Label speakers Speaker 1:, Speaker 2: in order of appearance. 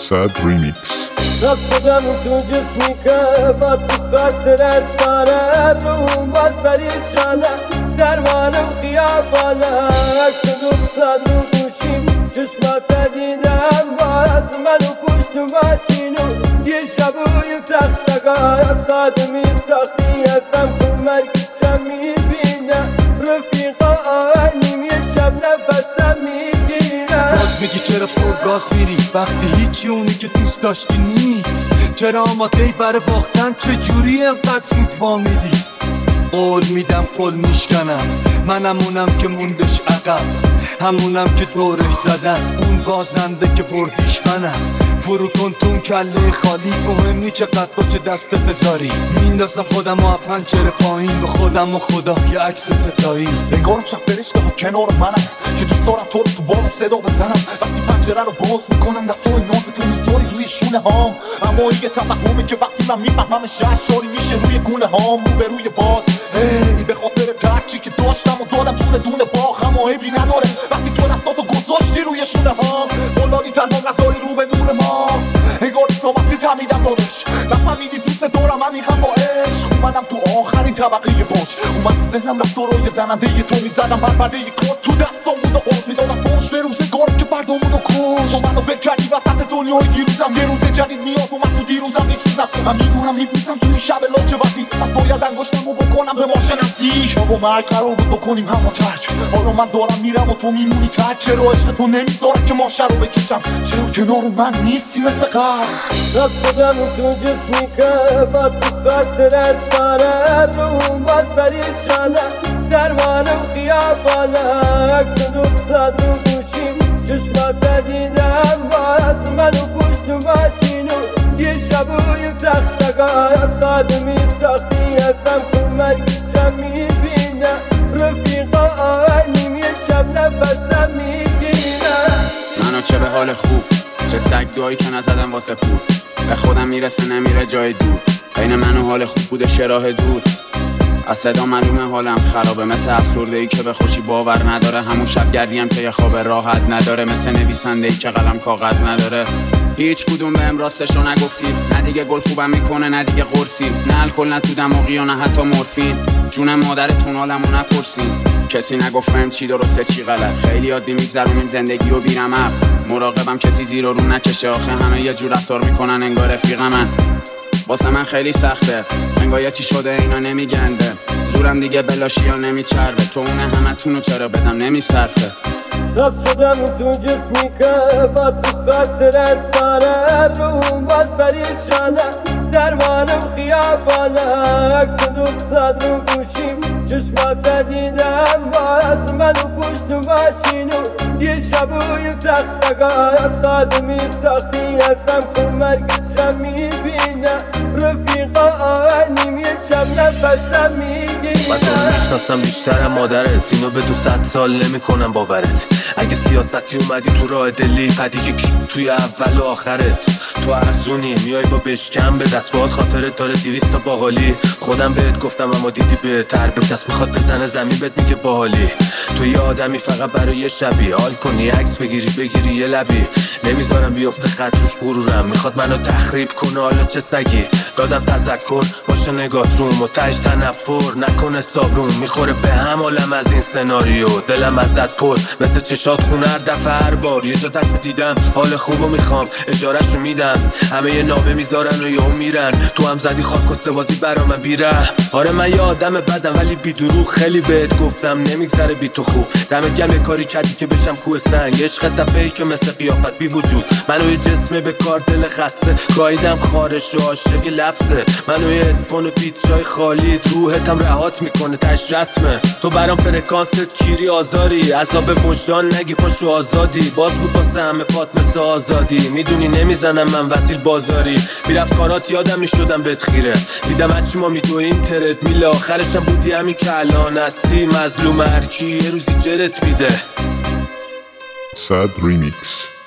Speaker 1: Sad Remix.
Speaker 2: رفتم تو جسمی که با تو خاطرت داره روم باز پریشانه درمانم خیابانه عکس دوستات رو گوشیم چشمات دیدم باز منو پشت ماشینو یه شب و یه تختگاه سادمی ساختی ازم کمرگشم میبینه رفیقا آنیم یه شب نفسم میگیره
Speaker 3: باز میگی چرا پرگاز میری وقتی هیچی اونی که دوست داشتی نیست چرا آمادهی برای باختن چجوری انقدر زود فامیلی قول میدم قول میشکنم منم اونم که موندش عقب همونم که دورش زدن اون بازنده که بردیش منم فرو کن تون کله خالی مهم نی چقدر با چه دسته بذاری میندازم خودم و پنجره پایین به خودم و خدا یه عکس ستایی
Speaker 4: انگارم شب فرشته ها کنار منم که دوست دارم تو رو تو بالم صدا بزنم وقتی پنجره رو باز میکنم دستای ناز تو میذاری روی شونه هام اما یه توهمه که وقتی من میفهمم شهرشاری میشه روی گونه هام رو به روی باد ای به خاطر ترچی که داشتم و دادم دونه دونه باخ اما عیبی نداره وقتی تو دستاتو گذاشتی روی شونه هام قلابی تنها غذایی رو به نور ما انگار سامستی تمیدم دارش نفهمیدی دوست دارم من میخوام با عشق اومدم تو آخرین طبقه باش اومد تو ذهنم رفت روی زننده تو میزدم بربده ی کار تو دستامون و قرص میدادم پشت به روزگار که فردامون رو کش تو منو فکر کردی وسط دنیای دیروزم یه روز جدید میاد و من تو دیروزم میسوزم من میدونم میپوسم توی شب لاچه وقتی پس باید انگشتمو بکنم به ماشه نزدیک ما با مرگ قرار بود بکنیم همو ترک حالا من دارم میرم و تو میمونی ترک چرا عشق تو نمیذاره که ماشه رو بکشم چرا کنار من نیستی مثل قبل
Speaker 2: رفتم تو جسمی که با تو خاطرت داره روم باز پریشانه درمانم خیابانه عکس دوستات رو گوشیم چشمات دیدم باز منو پشت ماشینو یه شب و یه تختگاه سادمی ساختی ازم کمرگشم میبینه رفیقا آنیم یه شب نفسم میگیره
Speaker 5: منو چه به حال خوب چه سگ دعایی که نزدم واسه پول به خودم میرسه نمیره جای دور بین من و حال خوب بوده راه دور از صدا معلومه حالم خرابه مثل افسرده‌ای که به خوشی باور نداره همون شب گردیم که یه خواب راحت نداره مثل نویسنده‌ای که قلم کاغذ نداره هیچ کدوم بهم راستشو نگفتی نه دیگه گل خوبم میکنه نه دیگه قرصی نه الکل نه تو دماغی و نه حتی مورفین جونم مادرتون حالمو نپرسین کسی نگفت بهم چی درسته چی غلط خیلی عادی میگذرونیم زندگی و بی‌رمق مراقبم کسی زیر و رو نکشه آخه همه یه جور رفتار میکنن انگار رفیق من واسه من خیلی سخته انگار چی شده اینا نمیگنده زورم دیگه بلاشیا نمیچربه تو اونه همتونو چرا بدم نمیصرفه
Speaker 2: رفتم تو جسمی که با تو خاطرت داره روم باز پریشانه درمانم خیابانه عکس دوستات رو گوشیم چشمات دیدم باز منو پشت ماشینو یه شب و یه تختگاه سادمی ساختی ازم کمرگشم میبینه رفیقا آنیم یه شب نفسم میگیره
Speaker 6: من تو رو میشناسم بیشترم مادرت اینو به 200 سال نمی کنم باورت اگه سیاستی اومدی تو راه دلی قدیگه توی اول و آخرت تو ارزونی میای با بشکم به دست باهات خاطرت داره 200 تا باقالی خودم بهت گفتم اما دیدی بهتر به دست میخواد بزنه زمین بهت میگه باحالی تو یه آدمی فقط برای یه شبی حال کنی عکس بگیری یه لبی نمیذارم بیفته خط روش غرورم میخواد منو تخریب کنه حالا چه سگی دادم تذکر باشه نگات روم و تش تنفر نکنه صابروم میخوره به هم عالم از این سناریو دلم ازت پر مثل چشات خونه هر دفعه هر بار یه جا دست دیدم حال خوبو میخوام اجارهشو میدم همه یه نامه میذارن و یهو میرن تو هم زدی خاک بازی برا من بیره آره من یه آدم بدم ولی بی دروغ خیلی بهت گفتم نمیگذره بی تو خوب دمت گرم یه کاری کردی که بشم کوه سنگ عشق دفعه‌ای که مثل قیافت بی وجود منو یه جسم به کار دل خسته گاییدم خارش و عاشق لفظه منو یه هدفون و بیت جای خالی روحتم رهات میکنه تش رسمه تو برام فرکانست کیری آزاری عذاب وجدان نگی خوش و آزادی باز بود واسه همه پات مثل آزادی میدونی نمیزنم من وسیل بازاری میرفت کارات یادم میشدم بهت خیره دیدم هرچی ما میدویم ترت میله آخرشم بودی همین که الان هستی مظلوم هرکی یه روزی جرت میده
Speaker 1: Sad Remix.